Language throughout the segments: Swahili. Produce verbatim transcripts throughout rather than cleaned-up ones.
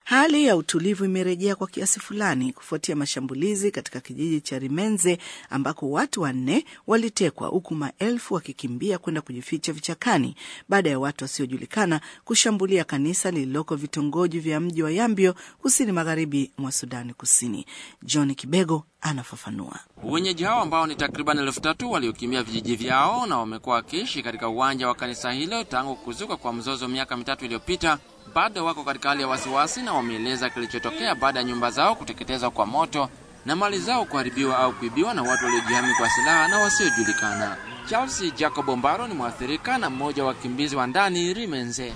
Hali ya utulivu imerejea kwa kiasi fulani kufuatia mashambulizi katika kijiji cha Rimenze ambako watu wanne walitekwa huku maelfu wakikimbia kwenda kujificha vichakani baada ya watu wasiojulikana kushambulia kanisa lililoko vitongoji vya mji wa Yambio kusini magharibi mwa Sudani Kusini. John Kibego anafafanua. Wenyeji hao ambao ni takriban elfu tatu waliokimbia vijiji vyao na wamekuwa wakiishi katika uwanja wa kanisa hilo tangu kuzuka kwa mzozo miaka mitatu iliyopita bado wako katika hali ya wasiwasi na wameeleza kilichotokea baada ya nyumba zao kuteketezwa kwa moto na mali zao kuharibiwa au kuibiwa na watu waliojihami kwa silaha na wasiojulikana. Charles Jacob Mbaro ni mwathirika na mmoja wa wakimbizi wa ndani Rimenze.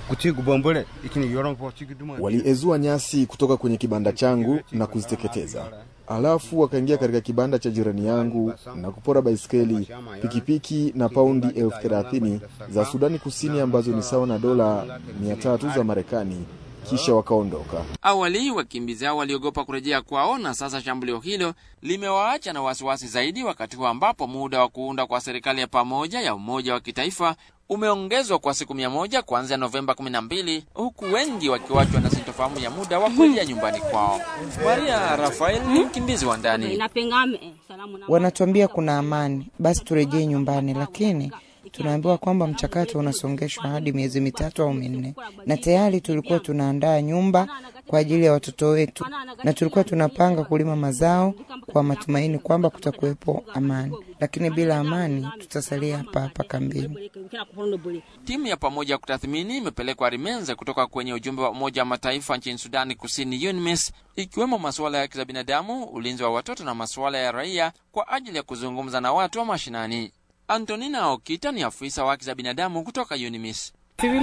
Waliezua nyasi kutoka kwenye kibanda changu na kuziteketeza. Alafu wakaingia katika kibanda cha jirani yangu na kupora baiskeli, pikipiki na paundi elfu thelathini za Sudani Kusini ambazo ni sawa na dola mia tatu za Marekani. Kisha wakaondoka. Awali wakimbizi hao waliogopa kurejea kwao na sasa shambulio hilo limewaacha na wasiwasi zaidi wakati huu ambapo muda wa kuunda kwa serikali ya pamoja ya umoja wa kitaifa umeongezwa kwa siku mia moja kuanzia Novemba kumi na mbili huku wengi wakiwachwa na sintofahamu ya muda wa kurejea nyumbani kwao. Maria Rafael ni mkimbizi wa ndani. Wanatuambia kuna amani, basi turejee nyumbani, lakini tunaambiwa kwamba mchakato unasongeshwa hadi miezi mitatu au minne. Na tayari tulikuwa tunaandaa nyumba kwa ajili ya watoto wetu na tulikuwa tunapanga kulima mazao kwa matumaini kwamba kutakuwepo amani. Lakini bila amani tutasalia hapa hapa kambini. Timu ya pamoja kutathmini imepelekwa Rimenze kutoka kwenye ujumbe wa Umoja wa Mataifa nchini Sudani Kusini UNMISS, ikiwemo masuala ya haki za binadamu, ulinzi wa watoto na masuala ya raia kwa ajili ya kuzungumza na watu wa mashinani. Antonina Okita ni afisa wa haki za binadamu kutoka UNMISS.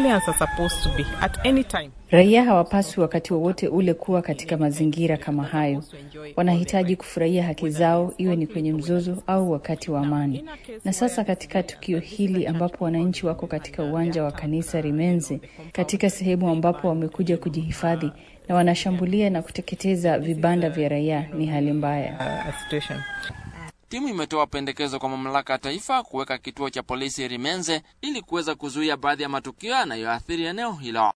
Raia hawapaswi wakati wowote ule kuwa katika mazingira kama hayo. Wanahitaji kufurahia haki zao, iwe ni kwenye mzozo au wakati wa amani. Na sasa katika tukio hili ambapo wananchi wako katika uwanja wa kanisa Rimenze, katika sehemu ambapo wamekuja kujihifadhi na wanashambulia na kuteketeza vibanda vya raia, ni hali mbaya. Timu imetoa pendekezo kwa mamlaka ya taifa kuweka kituo cha polisi Rimenze ili kuweza kuzuia baadhi ya matukio yanayoathiri eneo hilo.